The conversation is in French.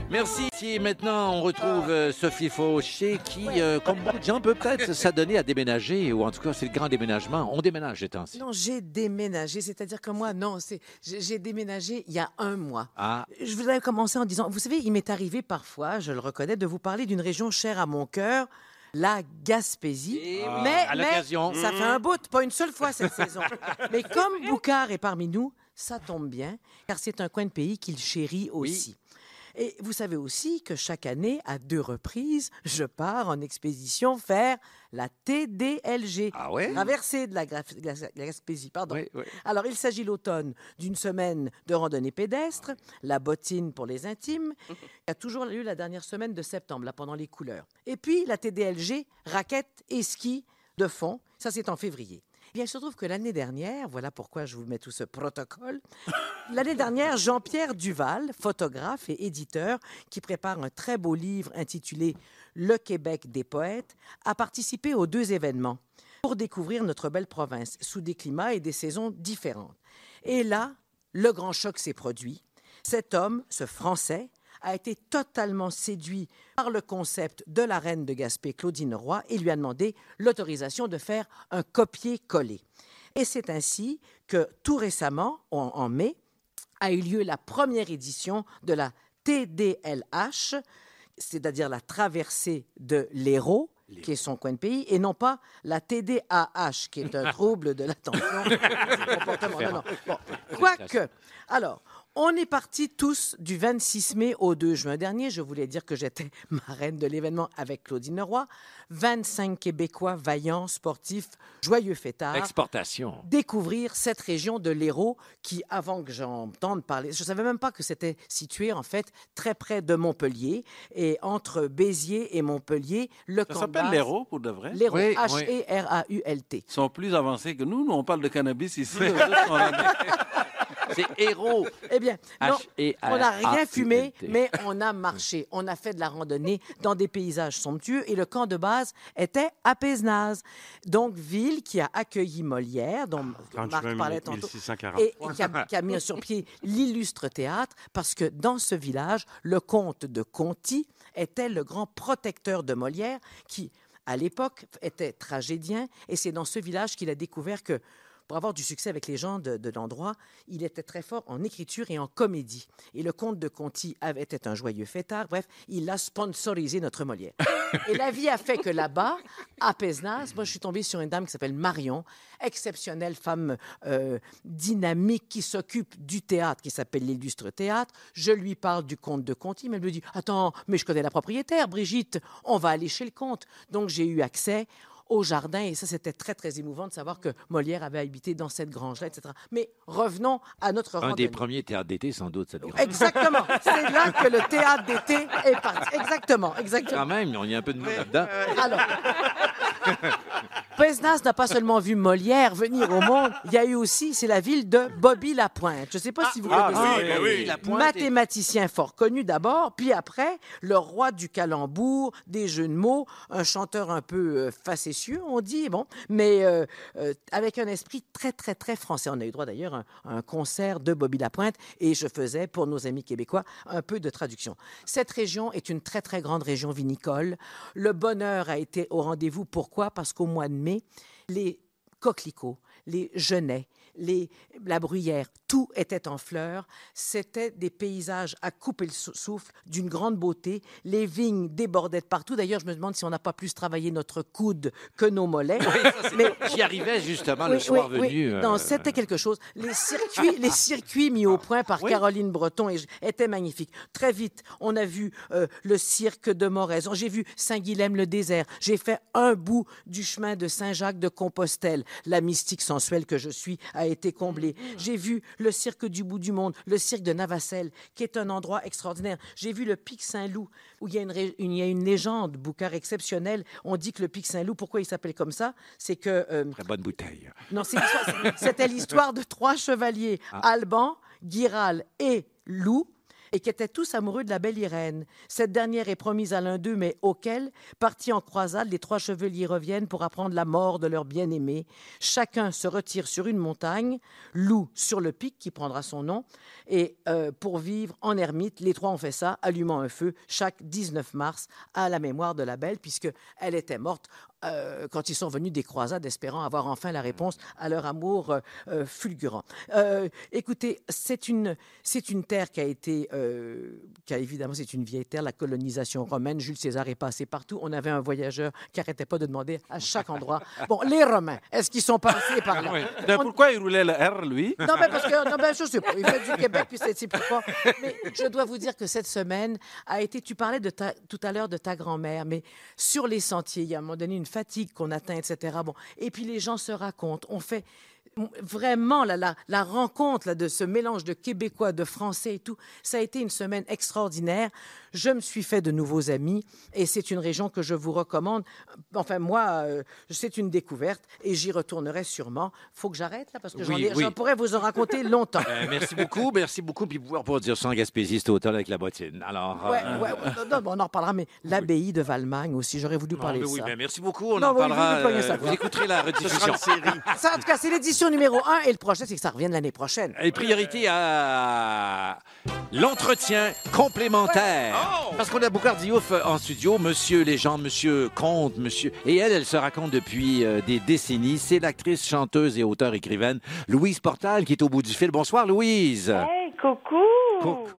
Merci. Si maintenant on retrouve Sophie Fauché qui, comme beaucoup de gens, peut peut-être s'adonner à déménager, ou en tout cas c'est le grand déménagement. On déménage ces temps-ci. Non, j'ai déménagé, c'est-à-dire que moi, non, j'ai déménagé il y a 1 mois. Ah. Je voudrais commencer en disant, vous savez, il m'est arrivé parfois, je le reconnais, de vous parler d'une région chère à mon cœur, la Gaspésie. À l'occasion. Ça fait un bout, pas une seule fois cette saison. Mais comme Boucard est parmi nous, ça tombe bien, car c'est un coin de pays qu'il chérit aussi. Et vous savez aussi que chaque année, à 2 reprises, je pars en expédition faire la TDLG, Ah ouais? traversée de la Gaspésie. Pardon. Oui, oui. Alors, il s'agit l'automne d'une semaine de randonnée pédestre, la bottine pour les intimes. Il y a toujours eu la dernière semaine de septembre, là, pendant les couleurs. Et puis, la TDLG, raquettes et ski de fond. Ça, c'est en février. Bien, il se trouve que l'année dernière, voilà pourquoi je vous mets tout ce protocole, l'année dernière, Jean-Pierre Duval, photographe et éditeur, qui prépare un très beau livre intitulé « Le Québec des poètes », a participé aux 2 événements pour découvrir notre belle province sous des climats et des saisons différentes. Et là, le grand choc s'est produit. Cet homme, ce Français, a été totalement séduit par le concept de la reine de Gaspé, Claudine Roy, et lui a demandé l'autorisation de faire un copier-coller. Et c'est ainsi que, tout récemment, en mai, a eu lieu la première édition de la TDLH, c'est-à-dire la traversée de l'Hérault, qui est son coin de pays, et non pas la TDAH, qui est un trouble de l'attention du comportement. Non, non. Bon, quoique, alors, on est partis tous du 26 mai au 2 juin dernier. Je voulais dire que j'étais marraine de l'événement avec Claudine Roy. 25 Québécois vaillants, sportifs, joyeux fêtards. Exportation. Découvrir cette région de l'Hérault qui, avant que j'entende parler, je ne savais même pas que c'était situé, en fait, très près de Montpellier. Et entre Béziers et Montpellier, le camp Ça s'appelle l'Hérault, pour de vrai? L'Hérault, Oui, H-E-R-A-U-L-T. Ils sont plus avancés que nous. Nous, on parle de cannabis ici. C'est héros. Eh bien, non, on n'a rien H-E-R-A-U-L-T. fumé, mais on a marché. On a fait de la randonnée dans des paysages somptueux et le camp de base était à Pézenas. Donc, ville qui a accueilli Molière, dont Marc parlait tantôt, 1640. et qui a mis sur pied l'illustre théâtre parce que dans ce village, le comte de Conti était le grand protecteur de Molière qui, à l'époque, était tragédien et c'est dans ce village qu'il a découvert que pour avoir du succès avec les gens de l'endroit, il était très fort en écriture et en comédie. Et le comte de Conti était un joyeux fêtard. Bref, il a sponsorisé notre Molière. Et la vie a fait que là-bas, à Pézenas, moi, je suis tombée sur une dame qui s'appelle Marion, exceptionnelle femme dynamique qui s'occupe du théâtre, qui s'appelle l'Illustre Théâtre. Je lui parle du comte de Conti, mais elle me dit « Attends, mais je connais la propriétaire, Brigitte, on va aller chez le comte. » Donc, j'ai eu accès au jardin. Et ça, c'était très, très émouvant de savoir que Molière avait habité dans cette grange-là, etc. Mais revenons à notre Un randonnée. des premiers théâtres d'été, sans doute, cette grande. Exactement. C'est là que le théâtre d'été est parti. Exactement, exactement. Quand même, il y a un peu de nous là-dedans. Alors, Pézenas n'a pas seulement vu Molière venir au monde, il y a eu aussi, c'est la ville de Bobby Lapointe. Je ne sais pas si vous connaissez. oui. Lapointe Mathématicien fort connu d'abord, puis après, le roi du calembour, des jeux de mots, un chanteur un peu facétieux, on dit, bon, mais avec un esprit très, très, très français. On a eu droit d'ailleurs à un concert de Bobby Lapointe et je faisais, pour nos amis québécois, un peu de traduction. Cette région est une très, très grande région vinicole. Le bonheur a été au rendez-vous. Pourquoi? Parce qu'au mois de mai, les coquelicots, les genêts, la bruyère, tout était en fleurs. C'était des paysages à couper le souffle, d'une grande beauté. Les vignes débordaient de partout. D'ailleurs, je me demande si on n'a pas plus travaillé notre coude que nos mollets. Mais j'y arrivais justement le soir venu. Non, c'était quelque chose. Les circuits mis au point par Caroline Breton étaient magnifiques. Très vite, on a vu le cirque de Morez. J'ai vu Saint-Guilhem-le-Désert. J'ai fait un bout du chemin de Saint-Jacques-de-Compostelle. La mystique sensuelle que je suis a été comblée. J'ai vu le cirque du bout du monde, le cirque de Navacelle, qui est un endroit extraordinaire. J'ai vu le pic Saint-Loup, où il y a une légende, Boucard, exceptionnelle. On dit que le pic Saint-Loup, pourquoi il s'appelle comme ça? C'est que... Très bonne bouteille. Non, c'était l'histoire de 3 chevaliers, Alban, Guiral et Loup, et qui étaient tous amoureux de la belle Irène. Cette dernière est promise à l'un d'eux, mais auquel, partis en croisade, les 3 chevaliers reviennent pour apprendre la mort de leur bien-aimé. Chacun se retire sur une montagne, Loup sur le pic qui prendra son nom, et pour vivre en ermite, les 3 ont fait ça, allumant un feu chaque 19 mars à la mémoire de la belle, puisqu'elle était morte quand ils sont venus des croisades, espérant avoir enfin la réponse à leur amour fulgurant. Écoutez, c'est une terre qui a été, évidemment, c'est une vieille terre, la colonisation romaine. Jules César est passé partout. On avait un voyageur qui n'arrêtait pas de demander à chaque endroit. Bon, les Romains, est-ce qu'ils sont passés par là? Pourquoi il roulait le R, lui? Non, mais parce que, non, ben, je sais pas. Il fait du Québec, puis c'est plus fort. Mais je dois vous dire que cette semaine a été, tu parlais tout à l'heure de ta grand-mère, mais sur les sentiers, il y a à un moment donné une fatigue qu'on atteint, etc. Bon. Et puis les gens se racontent. On fait vraiment la rencontre là, de ce mélange de Québécois, de Français et tout. Ça a été une semaine extraordinaire. Je me suis fait de nouveaux amis et c'est une région que je vous recommande. Enfin, moi, c'est une découverte et j'y retournerai sûrement. Il faut que j'arrête là parce que j'en pourrais vous en raconter longtemps. Merci beaucoup. Puis pouvoir pour dire ça en Gaspésie, c'est automne avec la bottine. Alors, on en reparlera, mais l'abbaye de Valmagne aussi, j'aurais voulu parler de ça. Mais merci beaucoup, on en parlera. Vous écouterez la rediffusion. Ça, en tout cas, c'est l'édition numéro 1 et le projet, c'est que ça revienne l'année prochaine. Et priorité à l'entretien complémentaire. Parce qu'on a Boucard Diouf en studio, Monsieur Légende, Monsieur Conte, Monsieur... Et elle se raconte depuis des décennies. C'est l'actrice, chanteuse et auteure-écrivaine Louise Portal qui est au bout du fil. Bonsoir, Louise. Hey, coucou.